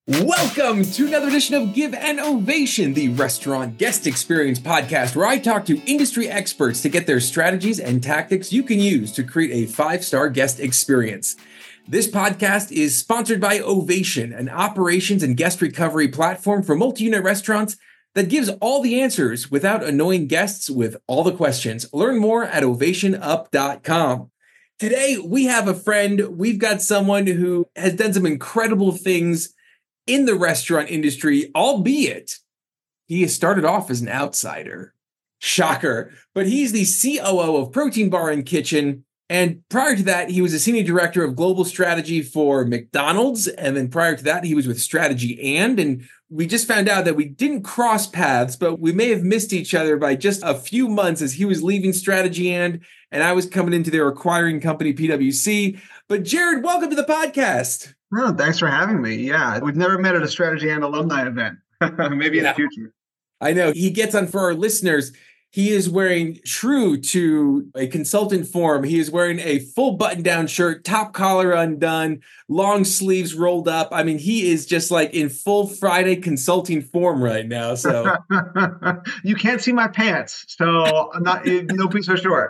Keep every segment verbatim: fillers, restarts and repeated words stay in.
Welcome to another edition of Give an Ovation, the restaurant guest experience podcast, where I talk to industry experts to get their strategies and tactics you can use to create a five-star guest experience. This podcast is sponsored by Ovation, an operations and guest recovery platform for multi-unit restaurants that gives all the answers without annoying guests with all the questions. Learn more at ovation up dot com. Today, we have a friend. We've got someone who has done some incredible things in the restaurant industry, albeit he has started off as an outsider. Shocker. But he's the C O O of Protein Bar and Kitchen. And prior to that, he was a senior director of global strategy for McDonald's. And then prior to that, he was with Strategy and, and we just found out that we didn't cross paths, but we may have missed each other by just a few months as he was leaving Strategy and, and I was coming into their acquiring company, P W C. But Jared, welcome to the podcast. No, thanks for having me. Yeah, we've never met at a Strategy and alumni event. Maybe in yeah. the future. I know. He gets on for our listeners. He is wearing, true to a consultant form, he is wearing a full button-down shirt, top collar undone, long sleeves rolled up. I mean, he is just like in full Friday consulting form right now. So you can't see my pants, so I'm not. No, be so sure.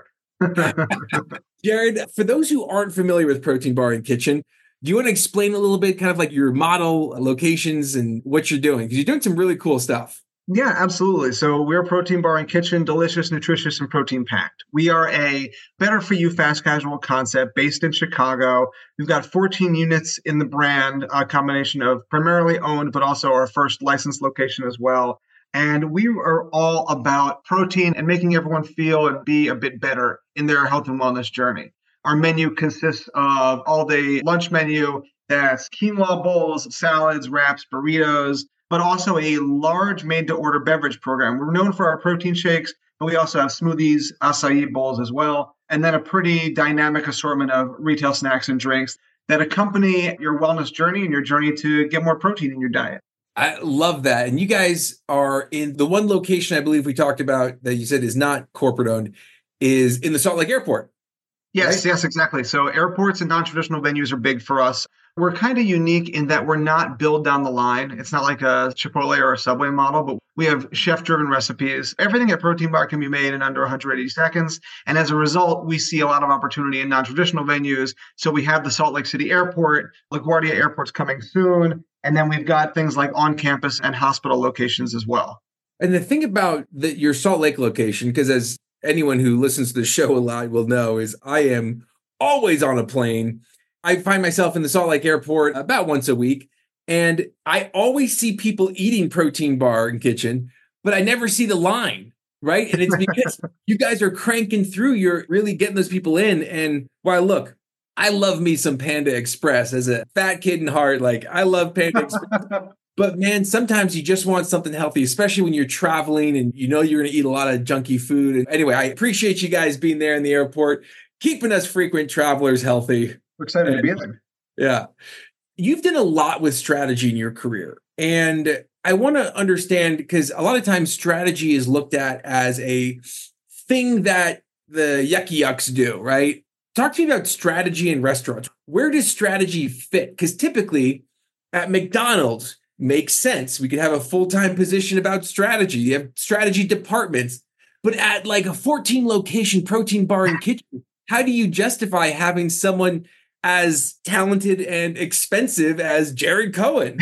Jared, for those who aren't familiar with Protein Bar and Kitchen, do you want to explain a little bit kind of like your model, locations, and what you're doing? Because you're doing some really cool stuff. Yeah, absolutely. So we're Protein Bar and Kitchen, delicious, nutritious, and protein-packed. We are a better-for-you fast casual concept based in Chicago. We've got fourteen units in the brand, a combination of primarily owned, but also our first licensed location as well. And we are all about protein and making everyone feel and be a bit better in their health and wellness journey. Our menu consists of all-day lunch menu that's quinoa bowls, salads, wraps, burritos, but also a large made-to-order beverage program. We're known for our protein shakes, but we also have smoothies, acai bowls as well, and then a pretty dynamic assortment of retail snacks and drinks that accompany your wellness journey and your journey to get more protein in your diet. I love that. And you guys are in the one location I believe we talked about that you said is not corporate owned is in the Salt Lake Airport. Yes, right? yes, exactly. So airports and non-traditional venues are big for us. We're kind of unique in that we're not build down the line. It's not like a Chipotle or a Subway model, but we have chef-driven recipes. Everything at Protein Bar can be made in under one hundred eighty seconds. And as a result, we see a lot of opportunity in non-traditional venues. So we have the Salt Lake City Airport, LaGuardia Airport's coming soon. And then we've got things like on-campus and hospital locations as well. And the thing about the, your Salt Lake location, because as anyone who listens to the show a lot will know, is I am always on a plane. I find myself in the Salt Lake Airport about once a week, and I always see people eating Protein Bar and Kitchen, but I never see the line, right? And it's because you guys are cranking through. You're really getting those people in. And while look, I love me some Panda Express as a fat kid in heart. Like, I love Panda Express. But man, sometimes you just want something healthy, especially when you're traveling and you know you're going to eat a lot of junky food. And anyway, I appreciate you guys being there in the airport, keeping us frequent travelers healthy. We're excited and, to be there. Yeah. You've done a lot with strategy in your career. And I want to understand, because a lot of times strategy is looked at as a thing that the yucky yucks do, right? Talk to me about strategy in restaurants. Where does strategy fit? Because typically at McDonald's, makes sense. We could have a full-time position about strategy. You have strategy departments. But at like a fourteen location Protein Bar and Kitchen, how do you justify having someone as talented and expensive as Jared Cohen?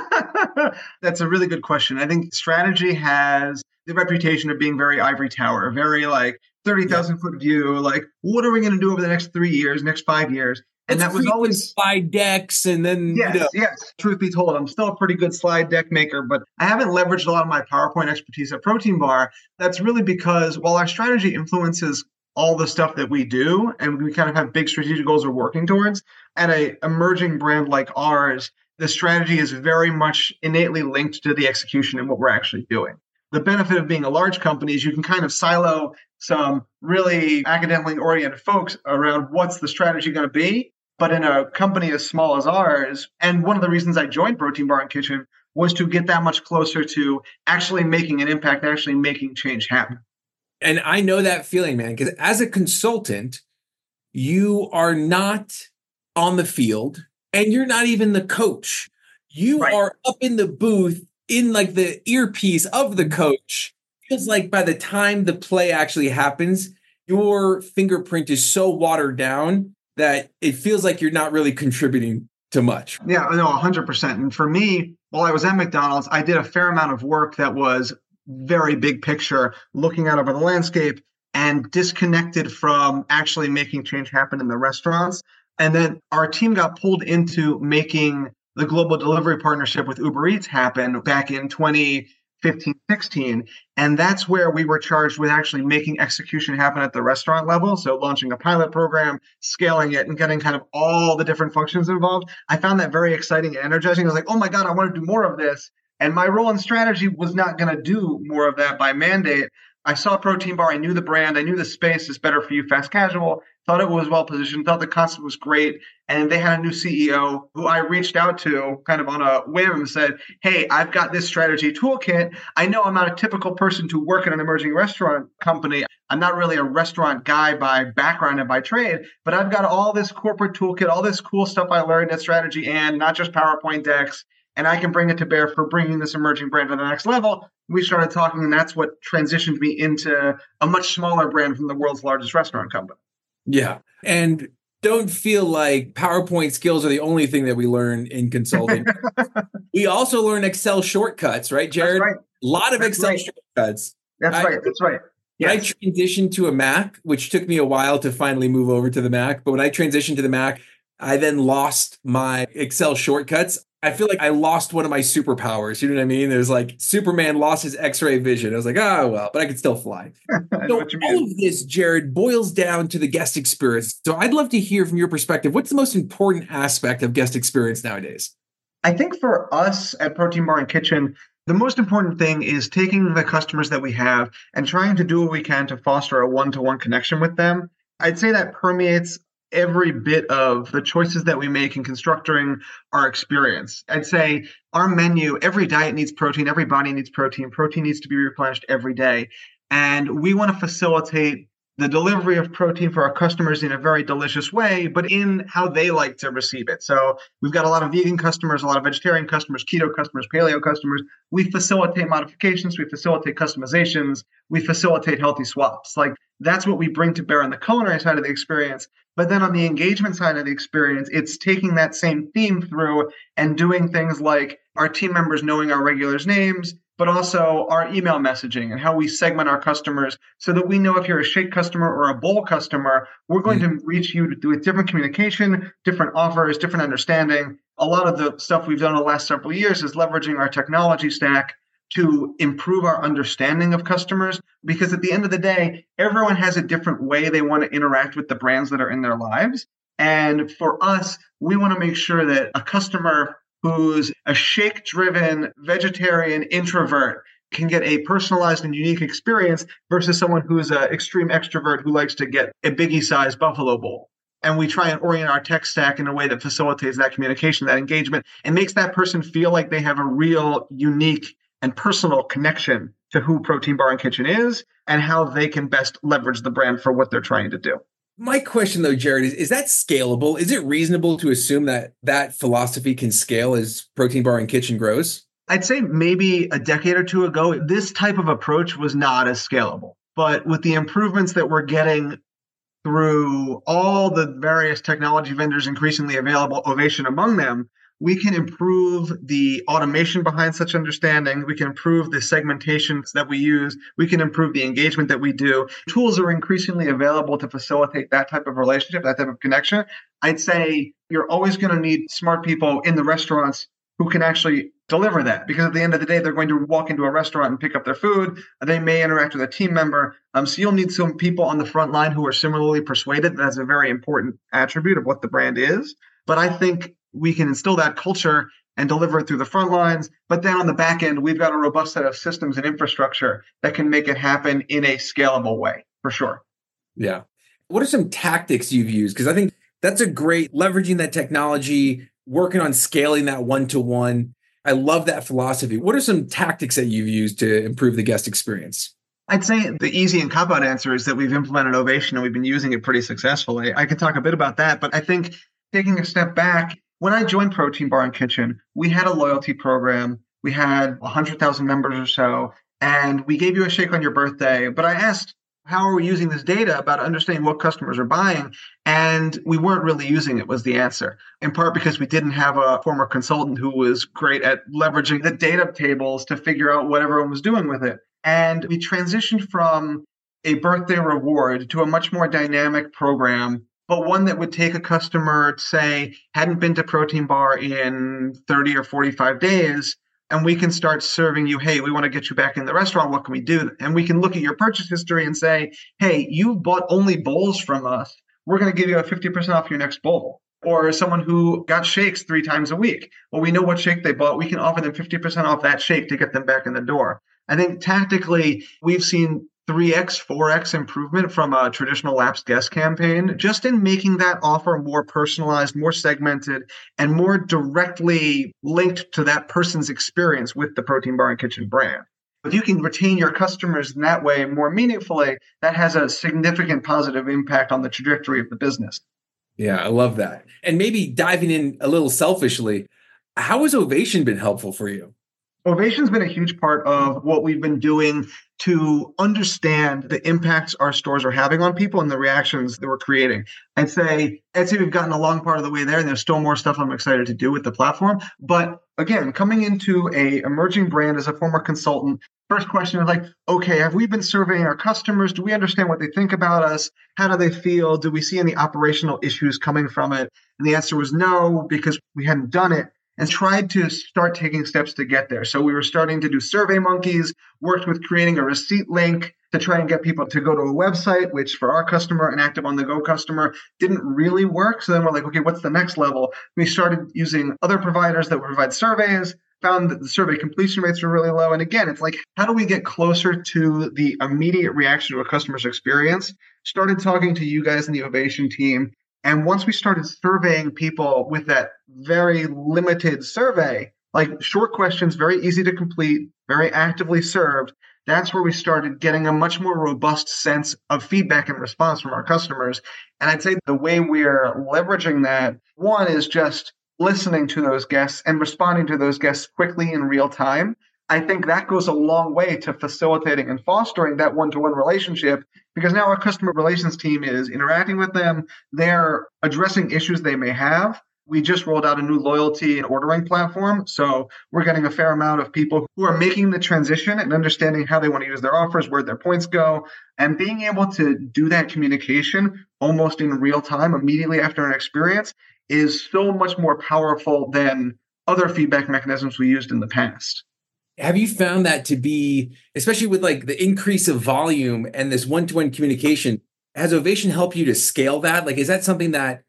That's a really good question. I think strategy has the reputation of being very ivory tower, very like thirty thousand yeah. foot view. Like, what are we going to do over the next three years, next five years? And Let's that was always slide decks. And then, yes, you know. yes. Truth be told, I'm still a pretty good slide deck maker, but I haven't leveraged a lot of my PowerPoint expertise at Protein Bar. That's really because while our strategy influences all the stuff that we do, and we kind of have big strategic goals we're working towards, at an emerging brand like ours, the strategy is very much innately linked to the execution and what we're actually doing. The benefit of being a large company is you can kind of silo some really academically oriented folks around what's the strategy going to be. But in a company as small as ours, and one of the reasons I joined Protein Bar and Kitchen was to get that much closer to actually making an impact, actually making change happen. And I know that feeling, man, because as a consultant, you are not on the field and you're not even the coach. You Right. are up in the booth in like the earpiece of the coach. Feels like by the time the play actually happens, your fingerprint is so watered down that it feels like you're not really contributing to much. Yeah, no, one hundred percent. And for me, while I was at McDonald's, I did a fair amount of work that was very big picture, looking out over the landscape and disconnected from actually making change happen in the restaurants. And then our team got pulled into making the global delivery partnership with Uber Eats happen back in twenty fifteen, sixteen. And that's where we were charged with actually making execution happen at the restaurant level. So launching a pilot program, scaling it, and getting kind of all the different functions involved. I found that very exciting and energizing. I was like, oh my God, I want to do more of this. And my role in strategy was not going to do more of that by mandate. I saw Protein Bar. I knew the brand. I knew the space is better for you, fast casual. Thought it was well positioned. Thought the concept was great. And they had a new C E O who I reached out to kind of on a whim and said, hey, I've got this strategy toolkit. I know I'm not a typical person to work in an emerging restaurant company. I'm not really a restaurant guy by background and by trade, but I've got all this corporate toolkit, all this cool stuff I learned at strategy and not just PowerPoint decks. And I can bring it to bear for bringing this emerging brand to the next level. We started talking, and that's what transitioned me into a much smaller brand from the world's largest restaurant company. Yeah. And don't feel like PowerPoint skills are the only thing that we learn in consulting. We also learn Excel shortcuts, right, Jared? That's right. A lot of That's Excel right. shortcuts. That's I, right. That's right. When Yes. I transitioned to a Mac, which took me a while to finally move over to the Mac, but when I transitioned to the Mac, I then lost my Excel shortcuts. I feel like I lost one of my superpowers. You know what I mean? There's like Superman lost his X-ray vision. I was like, oh, well, but I could still fly. So all of this, Jared, boils down to the guest experience. So I'd love to hear from your perspective, what's the most important aspect of guest experience nowadays? I think for us at Protein Bar and Kitchen, the most important thing is taking the customers that we have and trying to do what we can to foster a one-to-one connection with them. I'd say that permeates every bit of the choices that we make in constructing our experience. I'd say our menu, every diet needs protein, every body needs protein, protein needs to be replenished every day. And we want to facilitate the delivery of protein for our customers in a very delicious way, but in how they like to receive it. So we've got a lot of vegan customers, a lot of vegetarian customers, keto customers, paleo customers. We facilitate modifications, we facilitate customizations, we facilitate healthy swaps. Like that's what we bring to bear on the culinary side of the experience. But then on the engagement side of the experience, it's taking that same theme through and doing things like our team members knowing our regulars' names, but also our email messaging and how we segment our customers so that we know if you're a shake customer or a bowl customer, we're going mm-hmm. to reach you with different communication, different offers, different understanding. A lot of the stuff we've done in the last several years is leveraging our technology stack to improve our understanding of customers, because at the end of the day, everyone has a different way they want to interact with the brands that are in their lives. And for us, we want to make sure that a customer who's a shake-driven vegetarian introvert can get a personalized and unique experience versus someone who's an extreme extrovert who likes to get a biggie-sized buffalo bowl. And we try and orient our tech stack in a way that facilitates that communication, that engagement, and makes that person feel like they have a real, unique, and personal connection to who Protein Bar and Kitchen is and how they can best leverage the brand for what they're trying to do. My question, though, Jared, is, is that scalable? Is it reasonable to assume that that philosophy can scale as Protein Bar and Kitchen grows? I'd say maybe a decade or two ago, this type of approach was not as scalable. But with the improvements that we're getting through all the various technology vendors increasingly available, Ovation among them, we can improve the automation behind such understanding. We can improve the segmentations that we use. We can improve the engagement that we do. Tools are increasingly available to facilitate that type of relationship, that type of connection. I'd say you're always going to need smart people in the restaurants who can actually deliver that, because at the end of the day, they're going to walk into a restaurant and pick up their food. They may interact with a team member. Um, so you'll need some people on the front line who are similarly persuaded. That's a very important attribute of what the brand is. But I think we can instill that culture and deliver it through the front lines. But then on the back end, we've got a robust set of systems and infrastructure that can make it happen in a scalable way, for sure. Yeah. What are some tactics you've used? Because I think that's a great leveraging that technology, working on scaling that one-to-one. I love that philosophy. What are some tactics that you've used to improve the guest experience? I'd say the easy and cop-out answer is that we've implemented Ovation and we've been using it pretty successfully. I can talk a bit about that, but I think taking a step back, When I joined Protein Bar and Kitchen, we had a loyalty program. We had one hundred thousand members or so, and we gave you a shake on your birthday. But I asked, how are we using this data about understanding what customers are buying? And we weren't really using it was the answer, in part because we didn't have a former consultant who was great at leveraging the data tables to figure out what everyone was doing with it. And we transitioned from a birthday reward to a much more dynamic program, but one that would take a customer, say, hadn't been to Protein Bar in thirty or forty-five days, and we can start serving you, hey, we want to get you back in the restaurant. What can we do? And we can look at your purchase history and say, hey, you bought only bowls from us. We're going to give you a fifty percent off your next bowl. Or someone who got shakes three times a week. Well, we know what shake they bought. We can offer them fifty percent off that shake to get them back in the door. I think tactically, we've seen three X, four X improvement from a traditional lapsed guest campaign, just in making that offer more personalized, more segmented, and more directly linked to that person's experience with the Protein Bar and Kitchen brand. If you can retain your customers in that way more meaningfully, that has a significant positive impact on the trajectory of the business. Yeah, I love that. And maybe diving in a little selfishly, how has Ovation been helpful for you? Ovation's been a huge part of what we've been doing to understand the impacts our stores are having on people and the reactions that we're creating. I'd say, I'd say we've gotten a long part of the way there, and there's still more stuff I'm excited to do with the platform. But again, coming into a emerging brand as a former consultant, first question is like, okay, have we been surveying our customers? Do we understand what they think about us? How do they feel? Do we see any operational issues coming from it? And the answer was no, because we hadn't done it. And tried to start taking steps to get there. So we were starting to do Survey Monkeys, worked with creating a receipt link to try and get people to go to a website, which for our customer, an active on-the-go customer, didn't really work. So then we're like, okay, what's the next level? We started using other providers that would provide surveys, found that the survey completion rates were really low. And again, it's like, how do we get closer to the immediate reaction to a customer's experience? Started talking to you guys in the Ovation team. And once we started surveying people with that very limited survey, like short questions, very easy to complete, very actively served, that's where we started getting a much more robust sense of feedback and response from our customers. And I'd say the way we're leveraging that, one is just listening to those guests and responding to those guests quickly in real time. I think that goes a long way to facilitating and fostering that one-to-one relationship, because now our customer relations team is interacting with them. They're addressing issues they may have. We just rolled out a new loyalty and ordering platform. So we're getting a fair amount of people who are making the transition and understanding how they want to use their offers, where their points go, and being able to do that communication almost in real time, immediately after an experience, is so much more powerful than other feedback mechanisms we used in the past. Have you found that to be, especially with like the increase of volume and this one-to-one communication, has Ovation helped you to scale that? Like, is that something that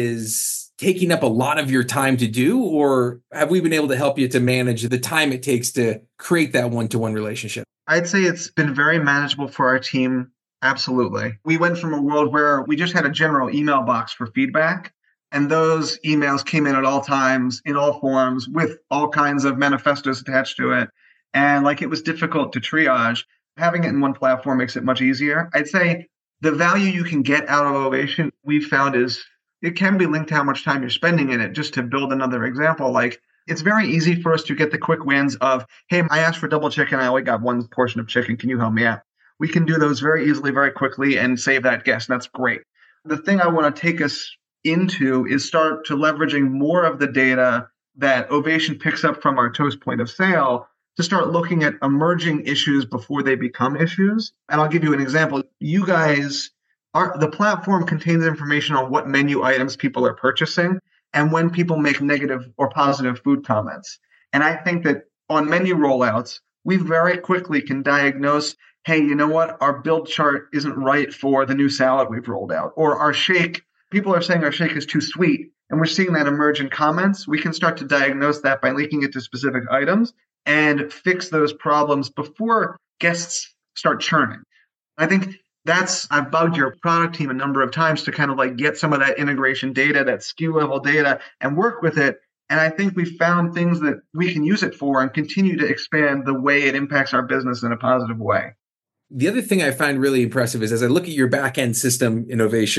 is taking up a lot of your time to do, or have we been able to help you to manage the time it takes to create that one-to-one relationship? I'd say it's been very manageable for our team. Absolutely. We went from a world where we just had a general email box for feedback, and those emails came in at all times, in all forms, with all kinds of manifestos attached to it. And like it was difficult to triage. Having it in one platform makes it much easier. I'd say the value you can get out of Ovation, we've found is it can be linked to how much time you're spending in it. Just to build another example, like it's very easy for us to get the quick wins of, hey, I asked for double chicken. I only got one portion of chicken. Can you help me out? We can do those very easily, very quickly and save that guest. That's great. The thing I want to take us into is start to leveraging more of the data that Ovation picks up from our Toast point of sale to start looking at emerging issues before they become issues. And I'll give you an example. You guys, are, the platform contains information on what menu items people are purchasing and when people make negative or positive food comments. And I think that on menu rollouts, we very quickly can diagnose, hey, you know what? Our build chart isn't right for the new salad we've rolled out, or our shake. People are saying our shake is too sweet, and we're seeing that emerge in comments. We can start to diagnose that by linking it to specific items and fix those problems before guests start churning. I think that's, I've bugged your product team a number of times to kind of like get some of that integration data, that S K U level data, and work with it. And I think we've found things that we can use it for and continue to expand the way it impacts our business in a positive way. The other thing I find really impressive is as I look at your back-end system innovation,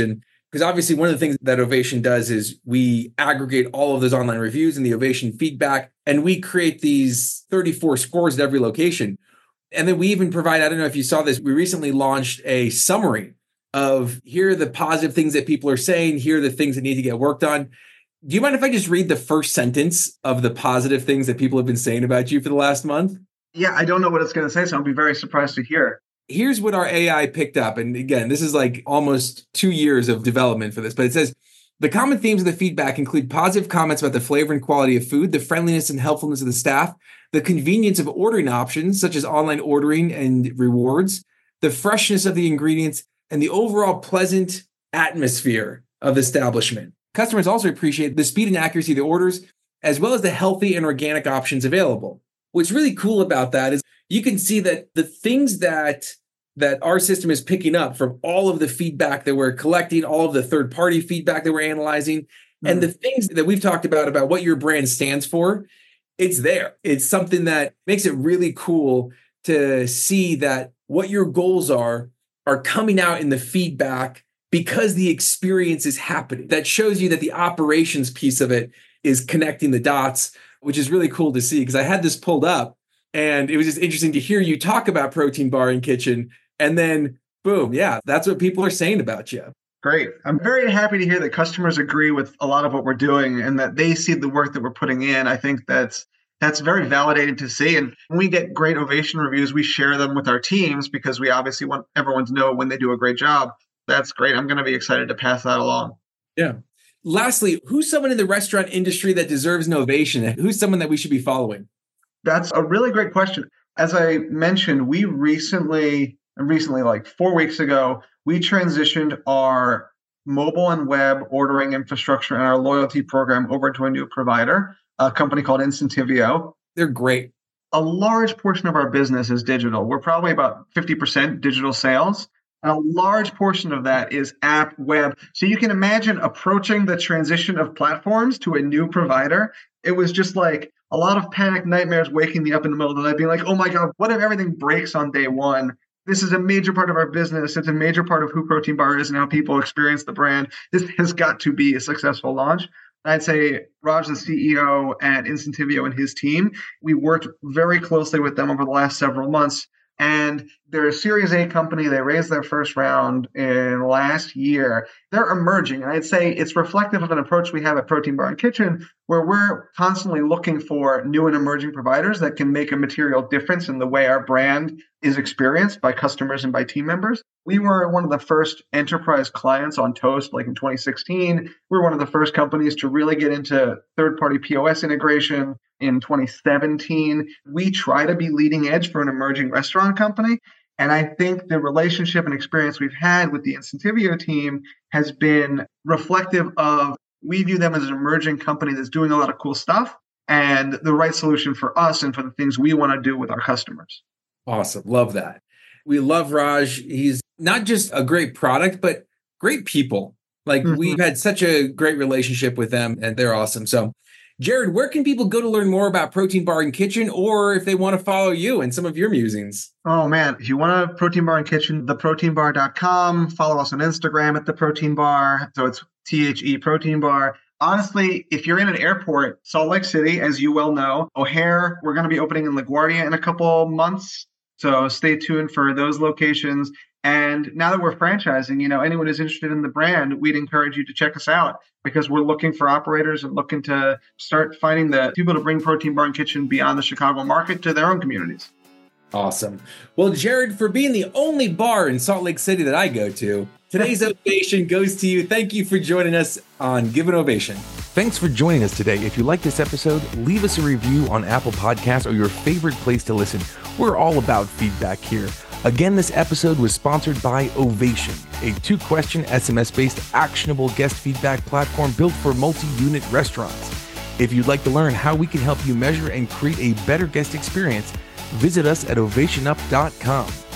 Because obviously one of the things that Ovation does is we aggregate all of those online reviews and the Ovation feedback, and we create these thirty-four scores at every location. And then we even provide, I don't know if you saw this, we recently launched a summary of here are the positive things that people are saying, here are the things that need to get worked on. Do you mind if I just read the first sentence of the positive things that people have been saying about you for the last month? Yeah, I don't know what it's going to say, so I'll be very surprised to hear. Here's what our A I picked up. And again, this is like almost two years of development for this, but it says, the common themes of the feedback include positive comments about the flavor and quality of food, the friendliness and helpfulness of the staff, the convenience of ordering options, such as online ordering and rewards, the freshness of the ingredients, and the overall pleasant atmosphere of the establishment. Customers also appreciate the speed and accuracy of the orders, as well as the healthy and organic options available. What's really cool about that is you can see that the things that that our system is picking up from all of the feedback that we're collecting, all of the third-party feedback that we're analyzing, mm-hmm. and the things that we've talked about, about what your brand stands for, it's there. It's something that makes it really cool to see that what your goals are are coming out in the feedback because the experience is happening. That shows you that the operations piece of it is connecting the dots, which is really cool to see because I had this pulled up and it was just interesting to hear you talk about Protein Bar and Kitchen. And then, boom, yeah, that's what people are saying about you. Great. I'm very happy to hear that customers agree with a lot of what we're doing and that they see the work that we're putting in. I think that's that's very validating to see. And when we get great Ovation reviews, we share them with our teams because we obviously want everyone to know when they do a great job. That's great. I'm going to be excited to pass that along. Yeah. Lastly, who's someone in the restaurant industry that deserves an ovation? Who's someone that we should be following? That's a really great question. As I mentioned, we recently... And recently, like four weeks ago, we transitioned our mobile and web ordering infrastructure and our loyalty program over to a new provider, a company called Incentivio. They're great. A large portion of our business is digital. We're probably about fifty percent digital sales. And a large portion of that is app, web. So you can imagine approaching the transition of platforms to a new provider. It was just like a lot of panic nightmares waking me up in the middle of the night being like, oh my God, what if everything breaks on day one? This is a major part of our business. It's a major part of who Protein Bar is and how people experience the brand. This has got to be a successful launch. I'd say Raj, the C E O at Incentivio and his team, we worked very closely with them over the last several months. And they're a Series A company. They raised their first round in last year. They're emerging. And I'd say it's reflective of an approach we have at Protein Bar and Kitchen, where we're constantly looking for new and emerging providers that can make a material difference in the way our brand is experienced by customers and by team members. We were one of the first enterprise clients on Toast, like in twenty sixteen. We were one of the first companies to really get into third-party P O S integration in twenty seventeen. We try to be leading edge for an emerging restaurant company. And I think the relationship and experience we've had with the Incentivio team has been reflective of, we view them as an emerging company that's doing a lot of cool stuff and the right solution for us and for the things we want to do with our customers. Awesome. Love that. We love Raj. He's not just a great product, but great people. Like mm-hmm. we've had such a great relationship with them and they're awesome. So Jared, where can people go to learn more about Protein Bar and Kitchen, or if they want to follow you and some of your musings? Oh, man. If you want to Protein Bar and Kitchen, the protein bar dot com. Follow us on Instagram at The Protein Bar. So it's T H E Protein Bar. Honestly, if you're in an airport, Salt Lake City, as you well know, O'Hare, we're going to be opening in LaGuardia in a couple months. So stay tuned for those locations. And now that we're franchising, you know, anyone who's interested in the brand, we'd encourage you to check us out because we're looking for operators and looking to start finding the people to bring Protein Bar and Kitchen beyond the Chicago market to their own communities. Awesome. Well, Jared, for being the only bar in Salt Lake City that I go to, today's ovation goes to you. Thank you for joining us on Give an Ovation. Thanks for joining us today. If you like this episode, leave us a review on Apple Podcasts or your favorite place to listen. We're all about feedback here. Again, this episode was sponsored by Ovation, a two-question S M S-based actionable guest feedback platform built for multi-unit restaurants. If you'd like to learn how we can help you measure and create a better guest experience, visit us at ovation up dot com.